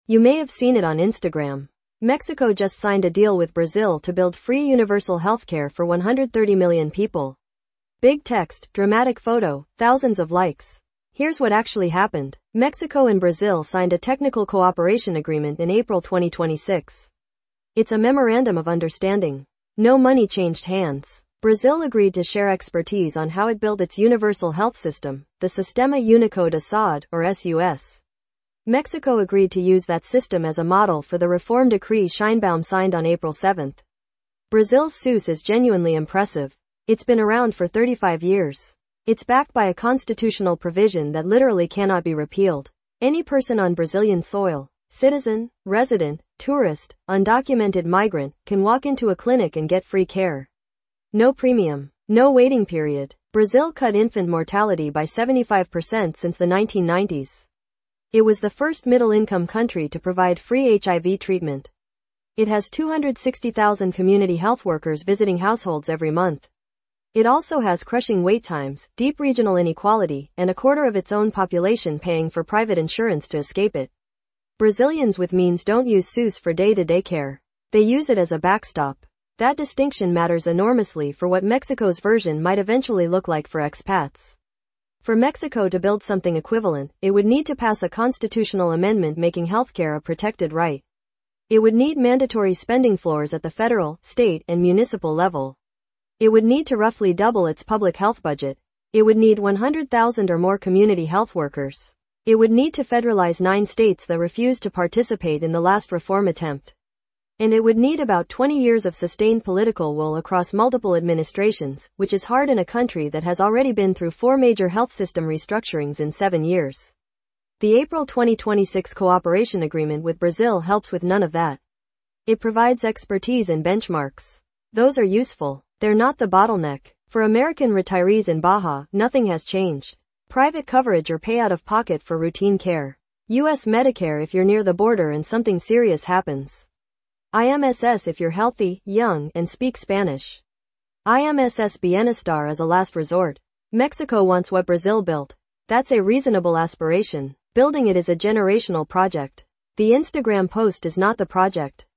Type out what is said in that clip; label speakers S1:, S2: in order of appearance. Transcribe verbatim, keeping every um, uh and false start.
S1: You may have seen it on Instagram. Mexico just signed a deal with Brazil to build free universal healthcare for one hundred thirty million people. Big text, dramatic photo, thousands of likes. Here's what actually happened. Mexico and Brazil signed a technical cooperation agreement in April twenty twenty-six. It's a memorandum of understanding. No money changed hands. Brazil agreed to share expertise on how it built its universal health system, the Sistema Único de Saúde, or S U S. Mexico agreed to use that system as a model for the reform decree Sheinbaum signed on April seventh. Brazil's S U S is genuinely impressive. It's been around for thirty-five years. It's backed by a constitutional provision that literally cannot be repealed. Any person on Brazilian soil, citizen, resident, tourist, undocumented migrant, can walk into a clinic and get free care. No premium, no waiting period. Brazil cut infant mortality by seventy-five percent since the nineteen nineties. It was the first middle-income country to provide free H I V treatment. It has two hundred sixty thousand community health workers visiting households every month. It also has crushing wait times, deep regional inequality, and a quarter of its own population paying for private insurance to escape it. Brazilians with means don't use S U S for day-to-day care. They use it as a backstop. That distinction matters enormously for what Mexico's version might eventually look like for expats. For Mexico to build something equivalent, it would need to pass a constitutional amendment making healthcare a protected right. It would need mandatory spending floors at the federal, state, and municipal level. It would need to roughly double its public health budget. It would need one hundred thousand or more community health workers. It would need to federalize nine states that refused to participate in the last reform attempt. And it would need about twenty years of sustained political will across multiple administrations, which is hard in a country that has already been through four major health system restructurings in seven years. The April twenty twenty-six cooperation agreement with Brazil helps with none of that. It provides expertise and benchmarks. Those are useful. They're not the bottleneck. For American retirees in Baja, nothing has changed. Private coverage or pay out of pocket for routine care. U S Medicare if you're near the border and something serious happens. I M S S if you're healthy, young, and speak Spanish. I M S S Bienestar as a last resort. Mexico wants what Brazil built. That's a reasonable aspiration. Building it is a generational project. The Instagram post is not the project.